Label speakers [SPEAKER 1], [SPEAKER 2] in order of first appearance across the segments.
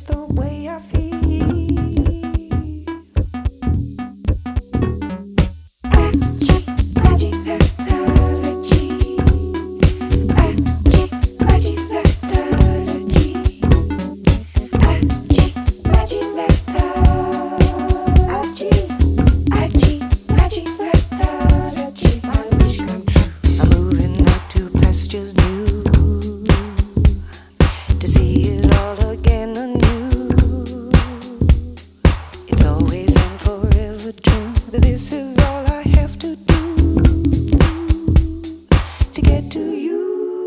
[SPEAKER 1] the way I feel. This is all I have to do to get to you.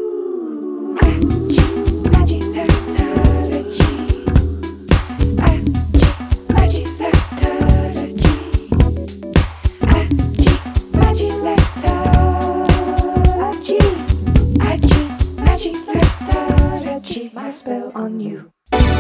[SPEAKER 1] My spell on you.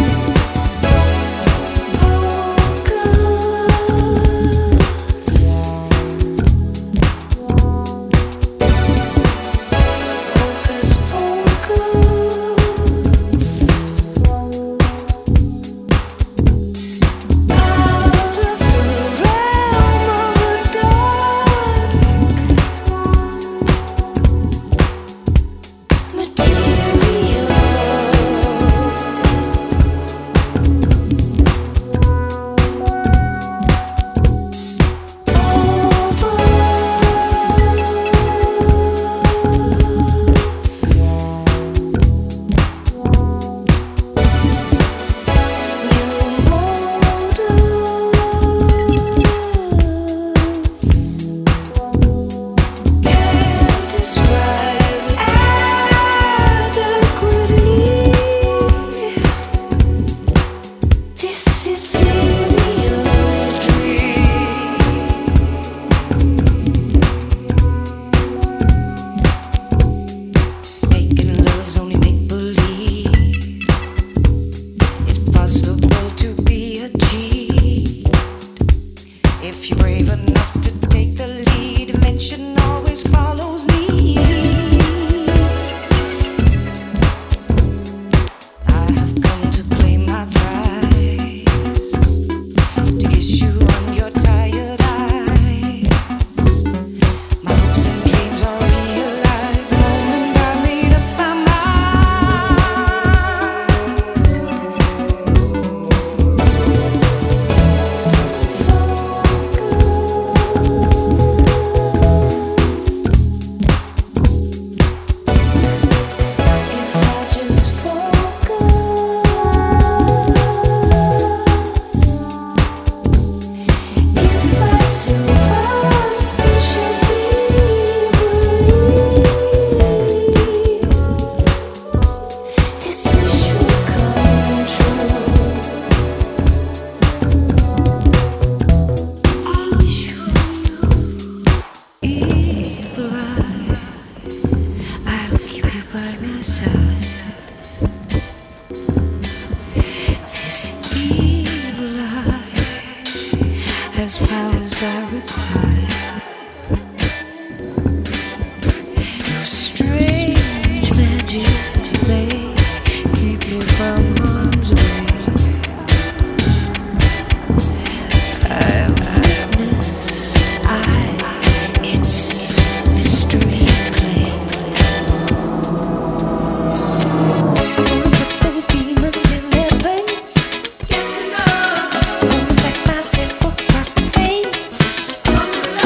[SPEAKER 1] If you're brave enough to take the lead, dimension always follows me. I have come to claim my prize, to kiss you on your tired eyes. My hopes and dreams are realized the moment I made up my powers I require. Your strange magic play keep me from harm's way. It's mystery play. With those demons in their veins, get to know. Almost like myself across the face.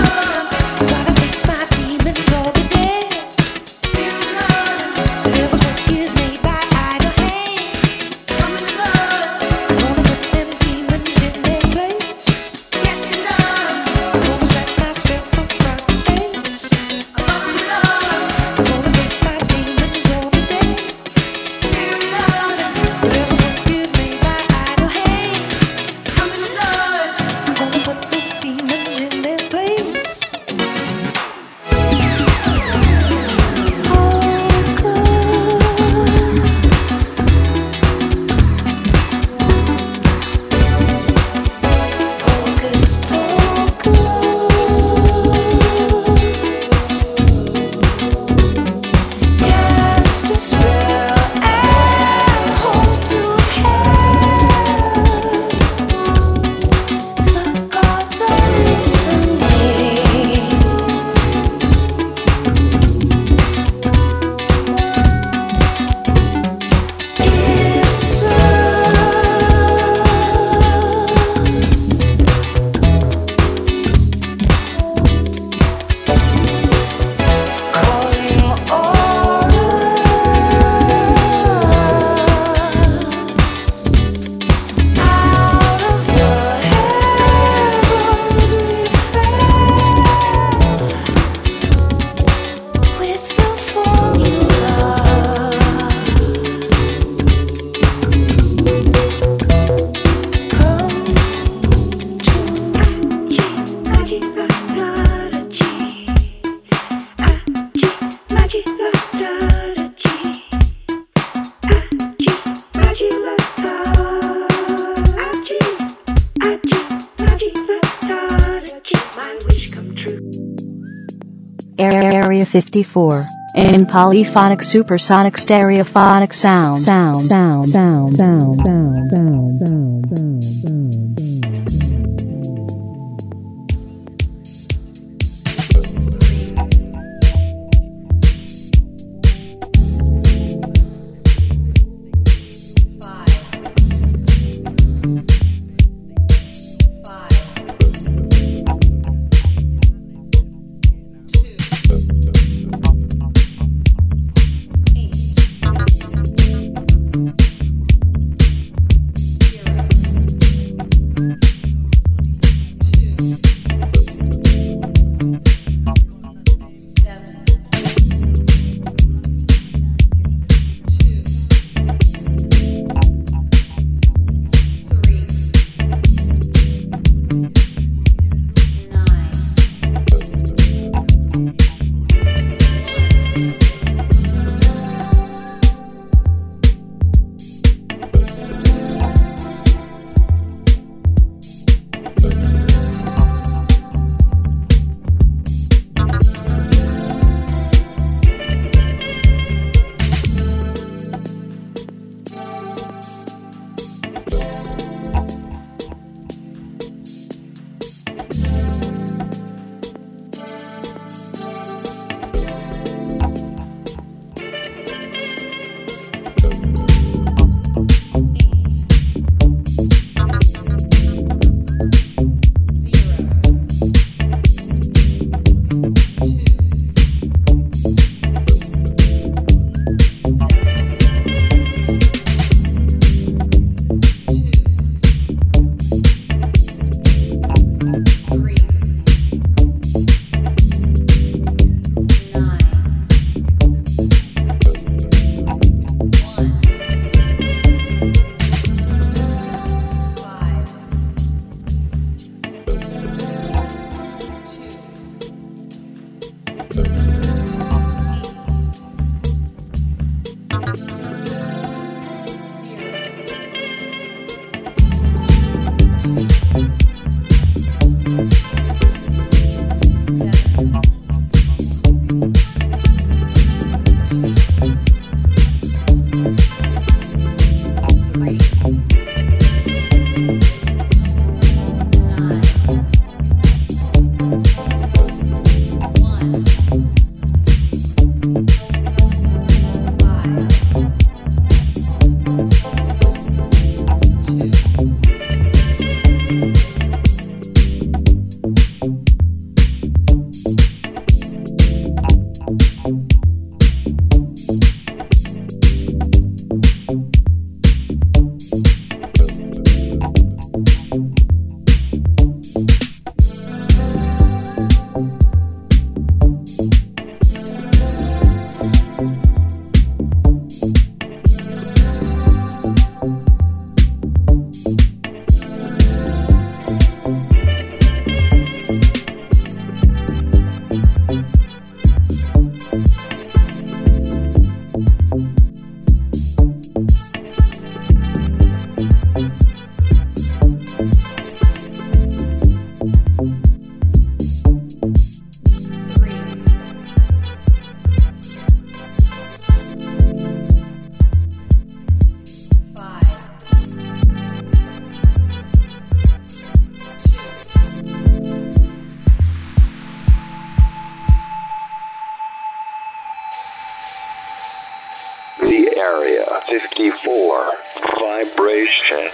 [SPEAKER 2] Area 54. In polyphonic supersonic stereophonic sound.
[SPEAKER 3] Area 54 Vibration.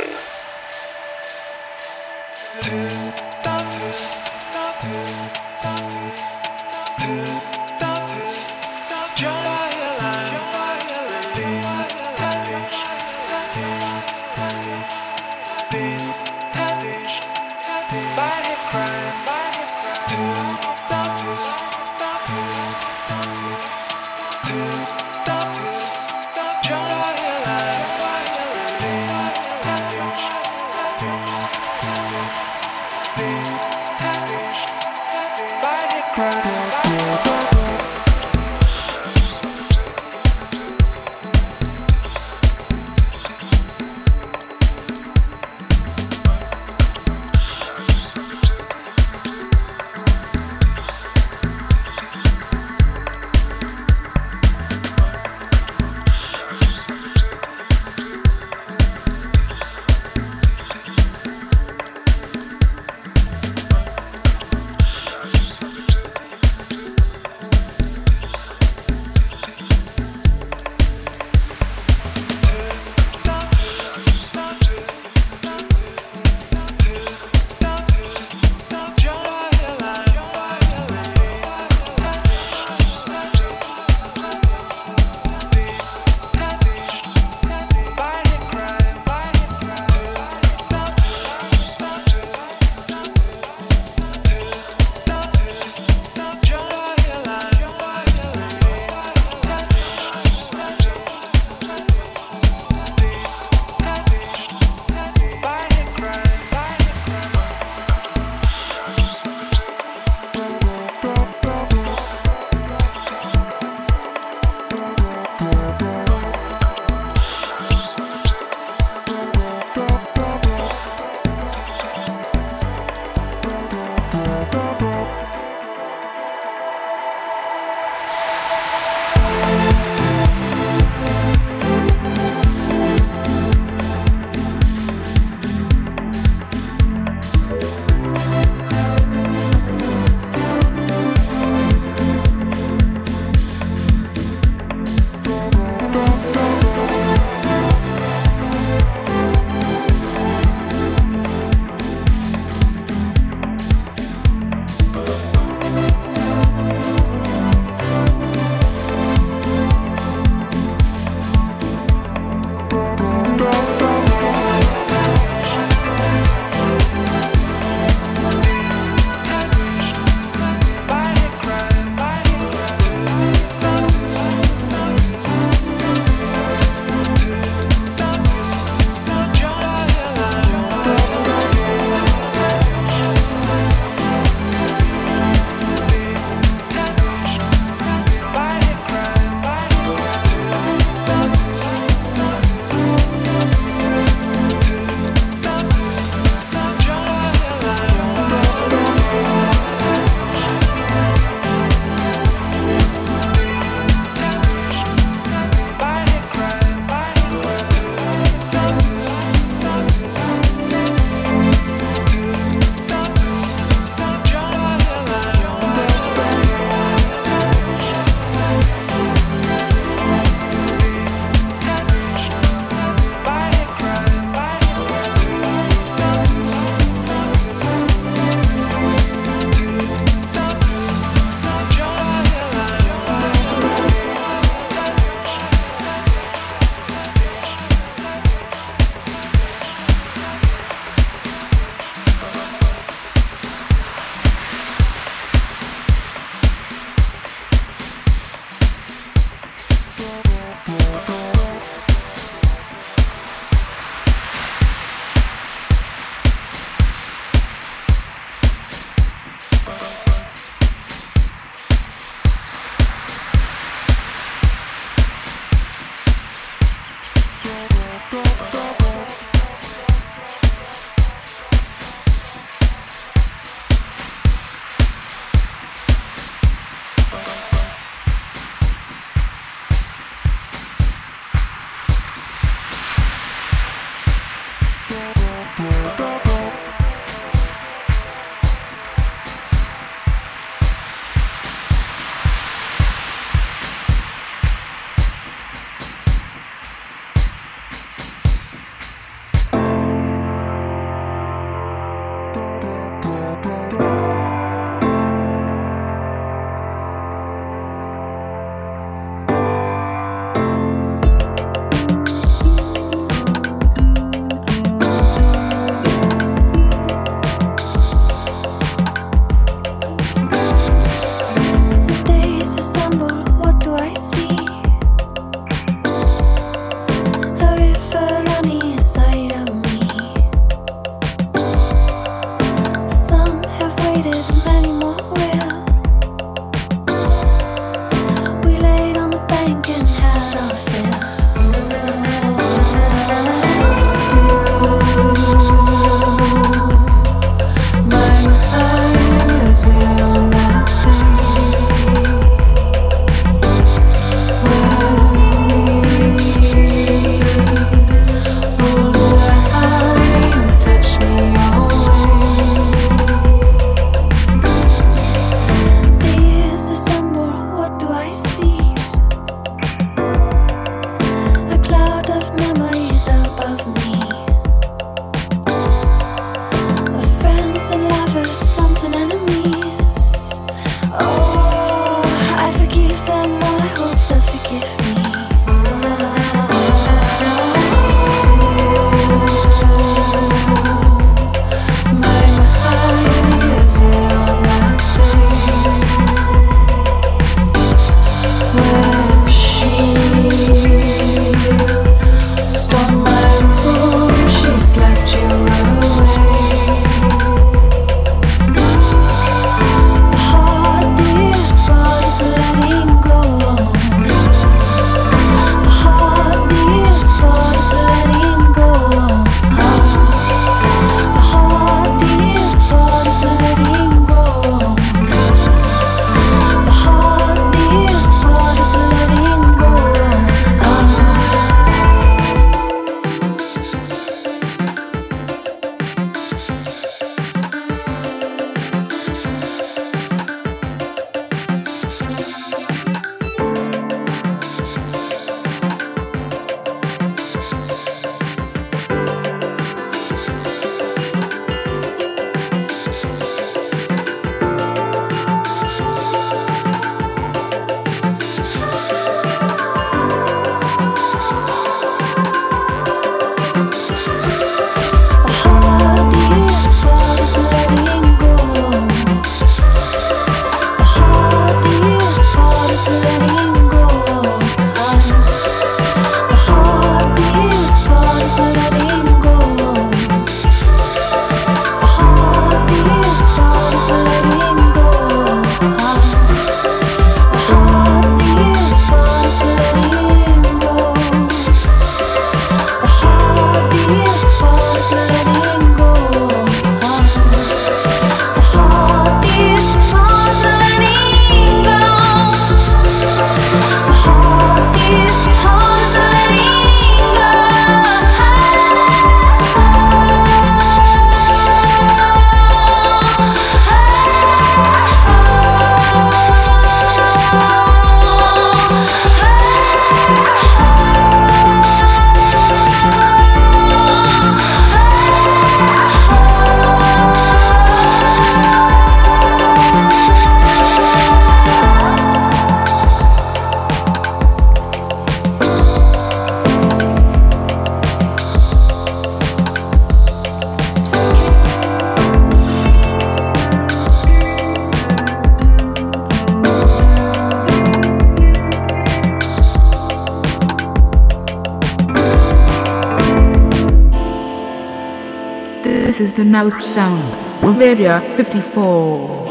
[SPEAKER 4] This is the Now Sound of Area 54.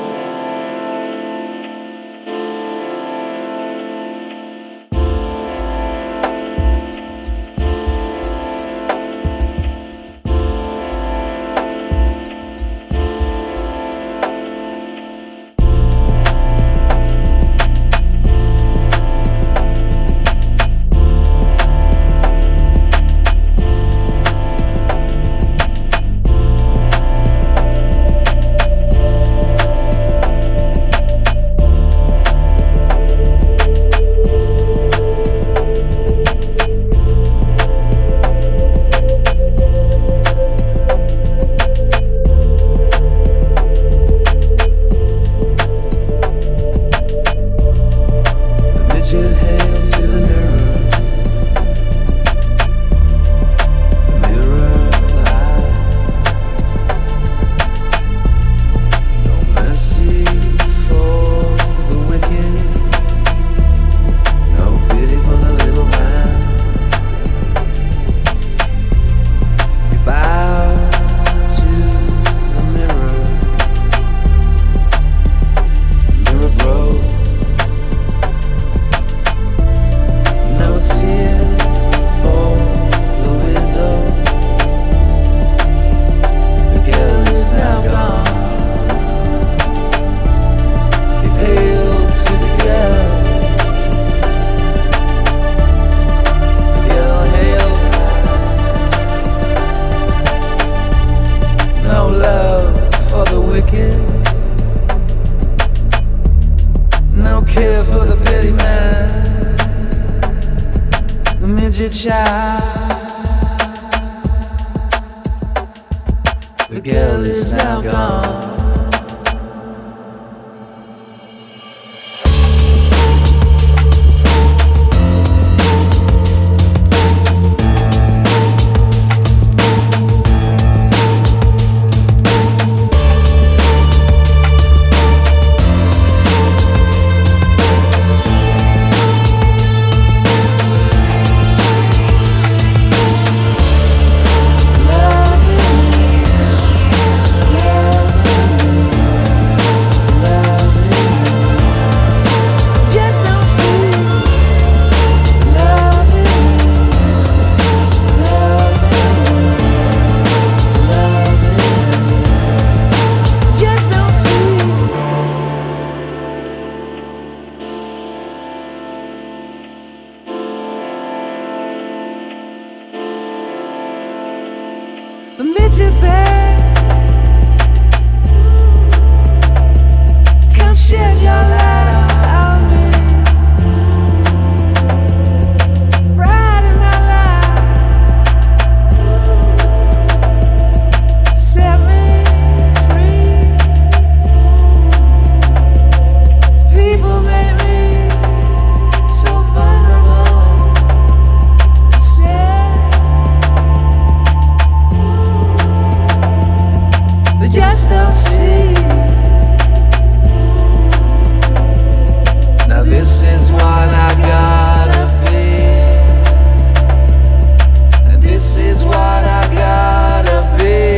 [SPEAKER 5] The girl is now gone. The midget bed, come shed your light on me, bright in my life, set me free. People make me so vulnerable and sad. They just don't see. Now this is what I gotta be, and this is what I gotta be.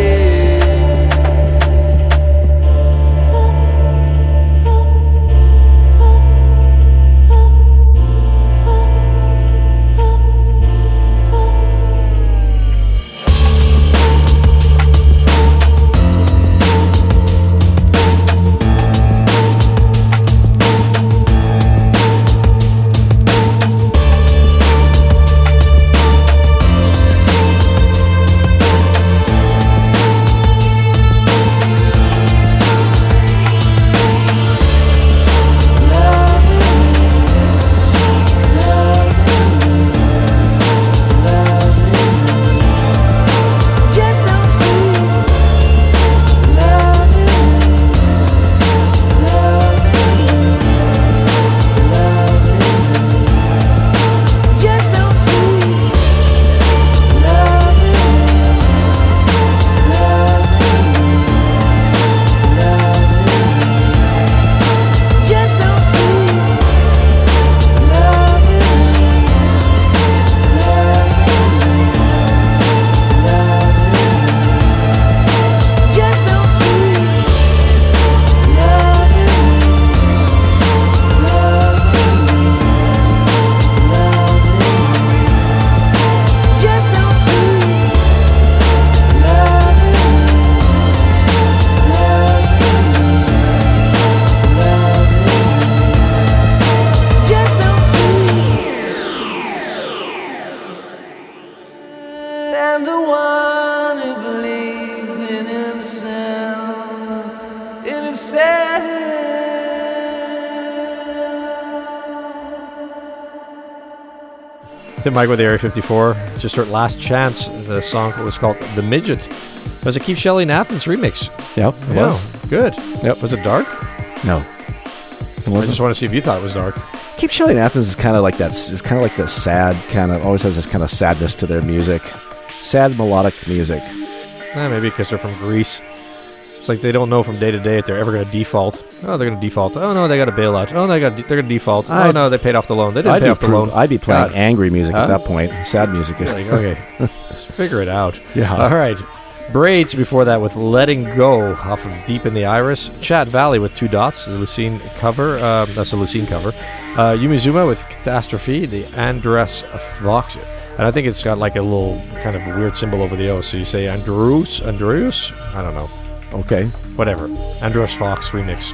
[SPEAKER 6] Tim Mike with the Area 54. Just heard Last Chance. The song was called The Midget. It was a Keith Shelley and Athens remix.
[SPEAKER 7] Yep, it was.
[SPEAKER 6] Good.
[SPEAKER 7] Yep.
[SPEAKER 6] Was it dark?
[SPEAKER 7] No. It
[SPEAKER 6] I
[SPEAKER 7] wasn't.
[SPEAKER 6] just want to see if you thought it was dark.
[SPEAKER 7] Keith Shelley and Athens is kind of like that. It's kind of like the sad kind of, always has this kind of sadness to their music. Sad melodic music.
[SPEAKER 6] Maybe because they're from Greece. It's like they don't know from day to day if they're ever going to default. Oh, they're going to default. Oh, no, they got a bailout. Oh, they're going to default. Oh, no, they paid off the loan. They didn't pay off the loan.
[SPEAKER 7] I'd be playing
[SPEAKER 6] God.
[SPEAKER 7] angry music at
[SPEAKER 6] Huh?
[SPEAKER 7] that point. Sad music.
[SPEAKER 6] Like, okay, just figure it out.
[SPEAKER 7] Yeah.
[SPEAKER 6] All right. Braids before that with Letting Go off of Deep in the Iris. Chad Valley with Two Dots, the Lucene cover. That's a Lucene cover. Yumizuma with Catastrophe, the Andres Fox. And I think it's got like a little kind of weird symbol over the O. So you say Andrews? I don't know.
[SPEAKER 7] Okay.
[SPEAKER 6] Whatever. Andros Fox remix.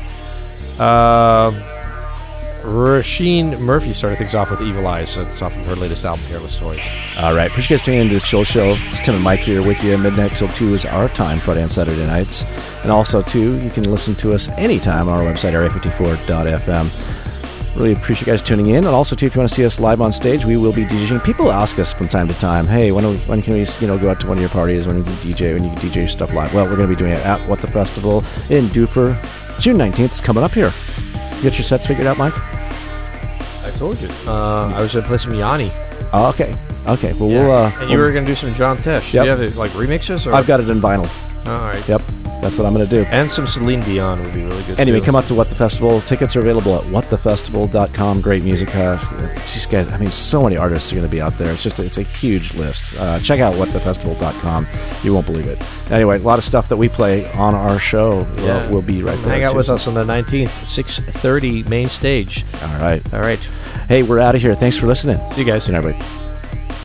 [SPEAKER 6] Rasheen Murphy started things off with Evil Eyes. So it's off of her latest album, Careless Toys.
[SPEAKER 7] All right. Appreciate you guys tuning into the Chill Show. It's Tim and Mike here with you. Midnight till 2 is our time, Friday and Saturday nights. And also, too, you can listen to us anytime on our website, area54.fm. Really appreciate you guys tuning in. And also, too, if you want to see us live on stage, we will be DJing. People ask us from time to time, hey, when can we go out to one of your parties, when you can DJ your stuff live? Well, we're going to be doing it at What the Festival in Duffer. June 19th. It's coming up here. You got your sets figured out, Mike?
[SPEAKER 6] I told you. I was going to play some Yanni.
[SPEAKER 7] Oh, okay. Okay. Well,
[SPEAKER 6] and you were going to do some John Tesh.
[SPEAKER 7] Yep.
[SPEAKER 6] Do you have like remixes? Or?
[SPEAKER 7] I've got it in vinyl.
[SPEAKER 6] All right.
[SPEAKER 7] Yep. That's what I'm going to do.
[SPEAKER 6] And some Celine Dion would be really good.
[SPEAKER 7] Anyway,
[SPEAKER 6] too.
[SPEAKER 7] come up to What the Festival. Tickets are available at whatthefestival.com. Great music. These guys, I mean, so many artists are going to be out there. It's a huge list. Check out whatthefestival.com. You won't believe it. Anyway, a lot of stuff that we play on our show will be right there.
[SPEAKER 6] Hang out
[SPEAKER 7] too.
[SPEAKER 6] with us on the 19th, 6:30 main stage.
[SPEAKER 7] All right.
[SPEAKER 6] All right.
[SPEAKER 7] Hey, we're out of here. Thanks for listening.
[SPEAKER 6] See you guys.
[SPEAKER 7] Good night, everybody.